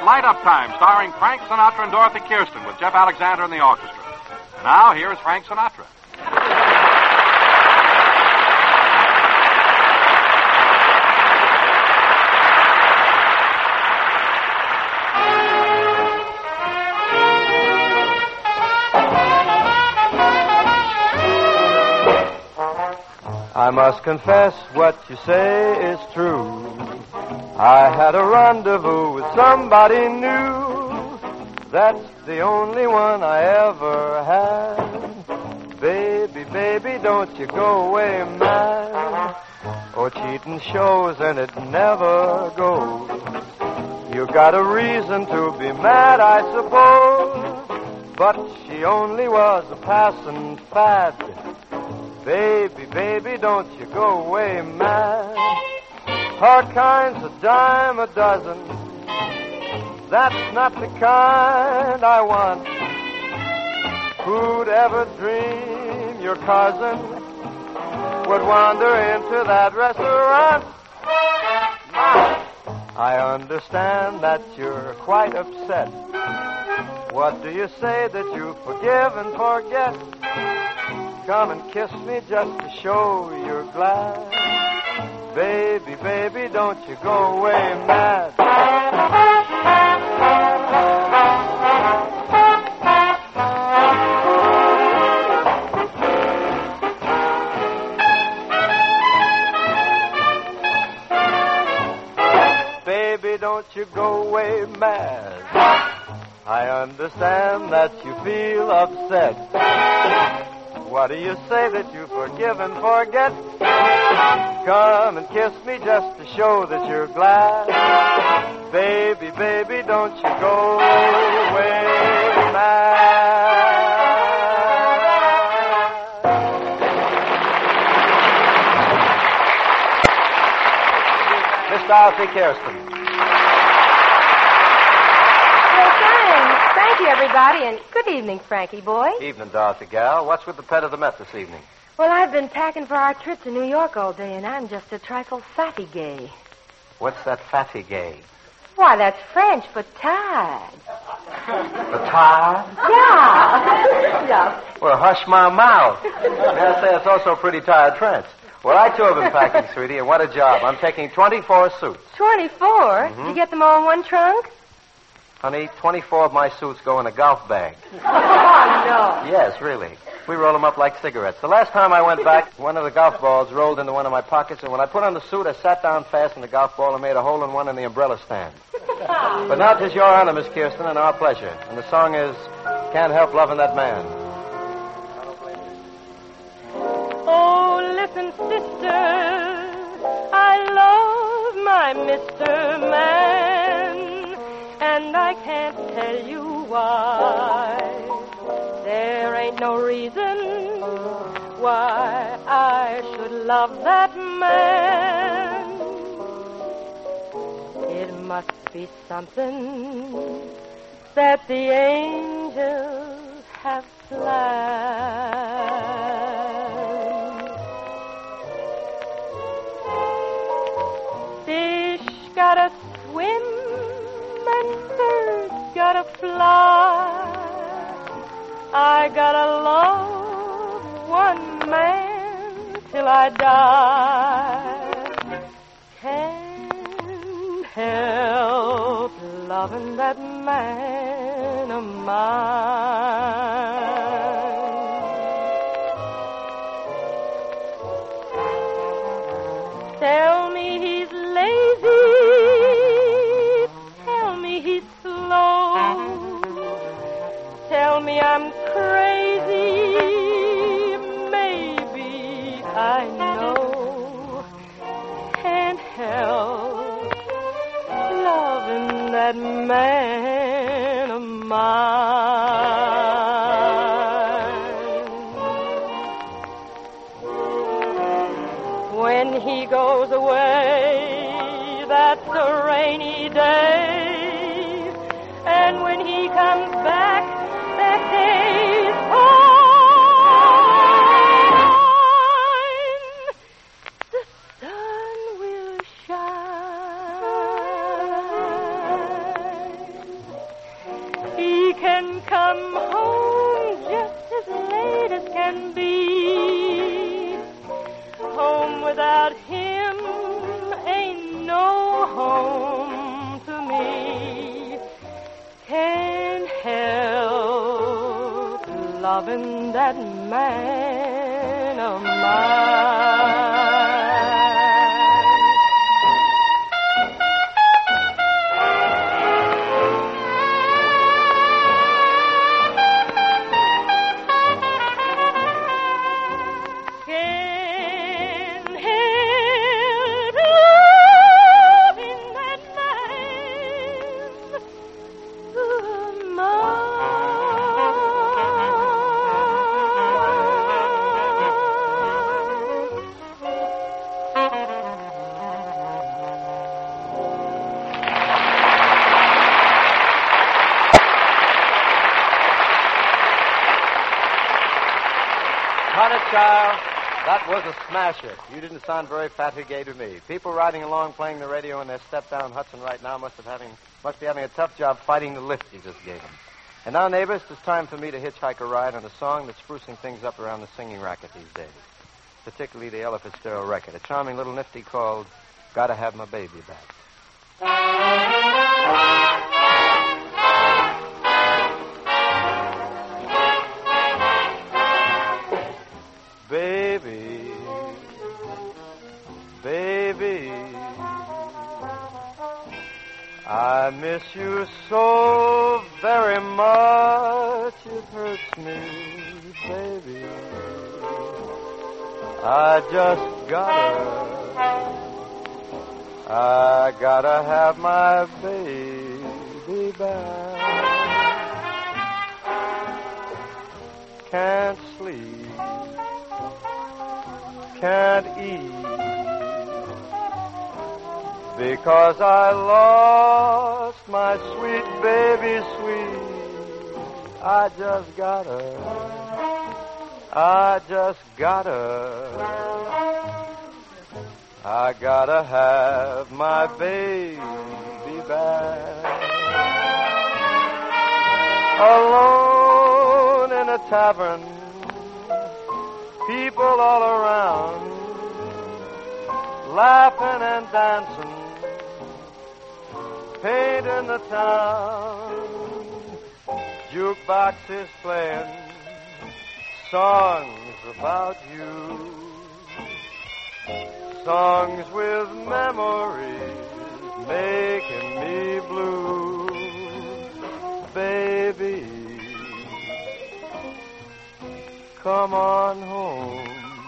Light Up Time, starring Frank Sinatra and Dorothy Kirsten, with Jeff Alexander in the orchestra. And now, here's Frank Sinatra. I must confess what you say is true. I had a rendezvous with somebody new. That's the only one I ever had. Baby, baby, don't you go away mad. Oh, cheating shows and it never goes. You got a reason to be mad, I suppose. But she only was a passing fad. Baby, baby, don't you go away mad. Her kind's a dime a dozen. That's not the kind I want. Who'd ever dream your cousin would wander into that restaurant? I understand that you're quite upset. What do you say that you forgive and forget? Come and kiss me just to show you're glad. Baby, baby, don't you go away mad. Baby, don't you go away mad. I understand that you feel upset. What do you say that you forgive and forget? Come and kiss me just to show that you're glad. Baby, baby, don't you go away mad. Miss Dorothy Kirsten. Thank you, everybody, and good evening, Frankie boy. Evening, Dorothy gal. What's with the pet of the Met this evening? Well, I've been packing for our trip to New York all day, and I'm just a trifle fatty-gay. What's that fatty-gay? Why, that's French for tired. For tired? Yeah. Yeah. Well, hush my mouth. May I say it's also pretty tired French. Well, I, too, have been packing, sweetie, and what a job. I'm taking 24 suits. 24? Mm-hmm. Did you get them all in one trunk? Honey, 24 of my suits go in a golf bag. Oh, no. Yes, really. We roll them up like cigarettes. The last time I went back, one of the golf balls rolled into one of my pockets, and when I put on the suit, I sat down fast in the golf ball and made a hole in one in the umbrella stand. But now 'tis your honor, Miss Kirsten, and our pleasure. And the song is Can't Help Loving That Man. Oh, listen, sister, I love my Mr. Man, and I can't tell you why. There ain't no reason why I should love that man. It must be something that the angels have planned. Fish gotta swim and birds gotta fly. I gotta love one man till I die. Can't help loving that man of mine. Tell me he's lazy, tell me he's slow, tell me I'm crazy, maybe I know. Can't help loving that man of mine. When he goes away, that's a rainy day, and when he comes back, that day's fine. The sun will shine. that man of mine. Child, that was a smasher. You didn't sound very Fatigué to me. People riding along playing the radio in their step down Hudson right now must be having a tough job fighting the lift you just gave them. And now, neighbors, it's time for me to hitchhike a ride on a song that's sprucing things up around the singing racket these days. Particularly the Ella Fitzgerald record, a charming little nifty called Gotta Have My Baby Back. Baby, baby, I miss you so very much, it hurts me, baby. I gotta have my baby back. Can't sleep, can't eat, because I lost my sweet baby sweet. I gotta have my baby back. Alone in a tavern, people all around, laughing and dancing, painting the town. Jukebox is playing songs about you, songs with memories making me blue. Baby, come on home.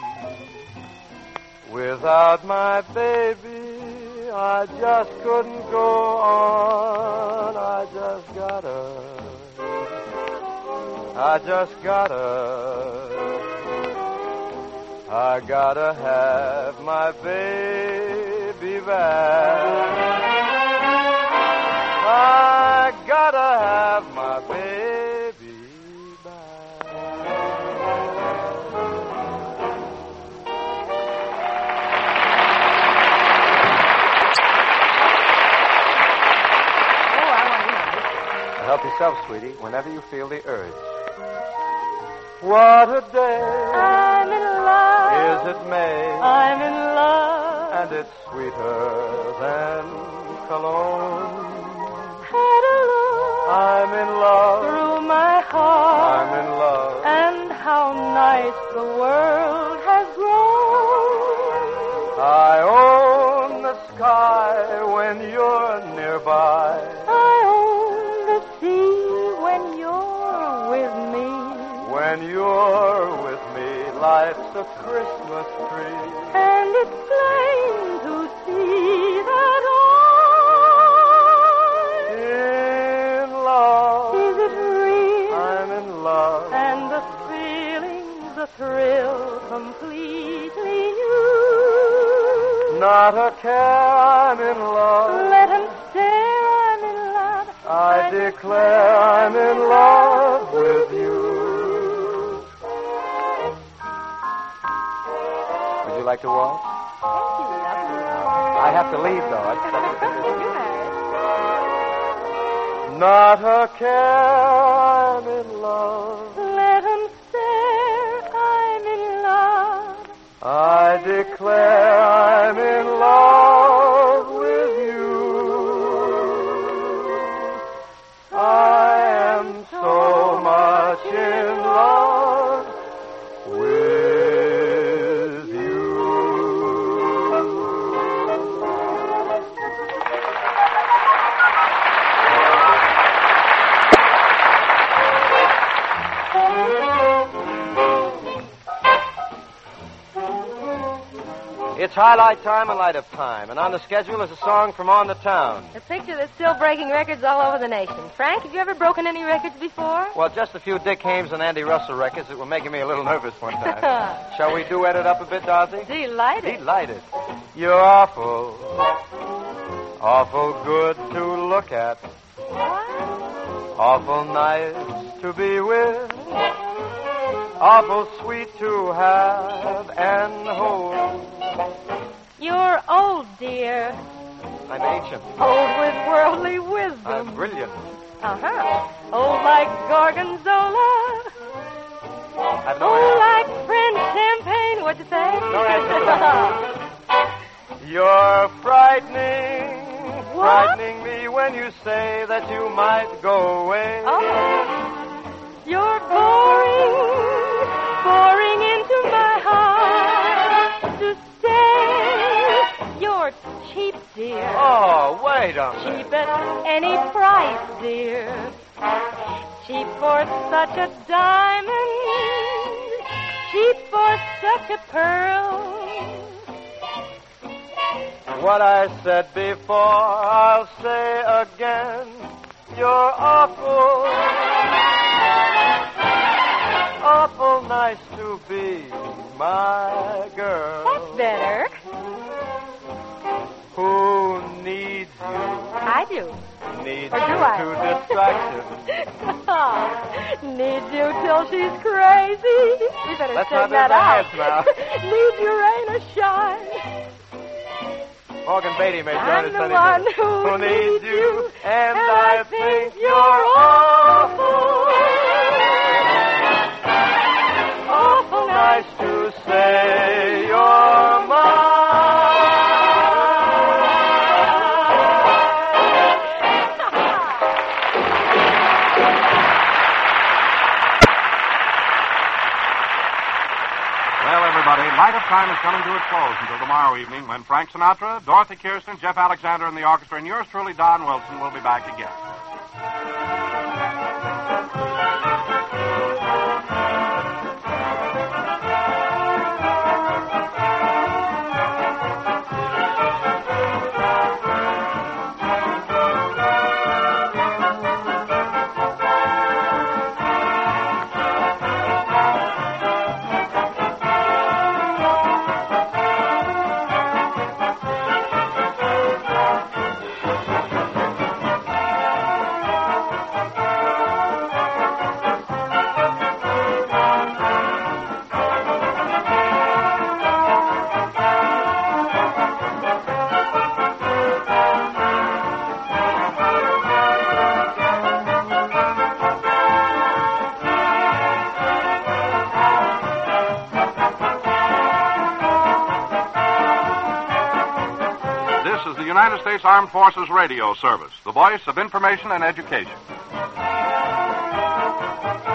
Without my baby, I just couldn't go on. I gotta have my baby back. I gotta have my baby back. Help yourself, sweetie, whenever you feel the urge. What a day. I'm in love. Is it May? I'm in love. And it's sweeter than cologne. Had a look I'm in love. through my heart. I'm in love. And how nice the world has grown. I own the sky when you're nearby. I own the sea when you're with me. When you're with me, life's a Christmas tree. And it's plain to see that I'm In love. Is it real? I'm in love. And the feeling's a thrill completely new. Not a care, I'm in love. Let him stare, I'm in love. I declare I'm in love with you. Would you like to walk? Thank you, lovely. I have to leave, though. You may. Not a care, I'm in love. Let him stare, I'm in love. I declare I'm in love with you. I am so much in love It's highlight time and light-up time, and on the schedule is a song from On the Town. A picture that's still breaking records all over the nation. Frank, have you ever broken any records before? Well, just a few Dick Hames and Andy Russell records that were making me a little nervous one time. Shall we duet it up a bit, Dorothy? Delighted. Delighted. You're awful, awful good to look at. What? Awful nice to be with. Awful sweet to have and hold. You're old, dear. I'm ancient. Old with worldly wisdom. I'm brilliant. Uh-huh. Old like Gorgonzola. I've no Old answer. like French champagne. What'd you say? No answer. You're frightening. What? Frightening me when you say that you might go away. Oh. You're boring into my heart to stay. You're cheap, dear. Oh, wait a minute. Cheap at any price, dear. Cheap for such a diamond. Cheap for such a pearl. What I said before, I'll say again. You're awful, awful nice to be my girl. That's better. Who needs you? I do. Needs Or do you I? to distraction. Needs you till she's crazy. We better Let's sing not that lose our out. heads now. Needs you rain or shine. Morgan Beatty may join I'm us the any one minute. who needs you, and I I think think you're awful, awful nice to say you're mine. Well, everybody, Light of Time is coming to its close until tomorrow evening when Frank Sinatra, Dorothy Kirsten, Jeff Alexander, and the orchestra, and yours truly, Don Wilson, will be back again. United States Armed Forces Radio Service, the voice of information and education.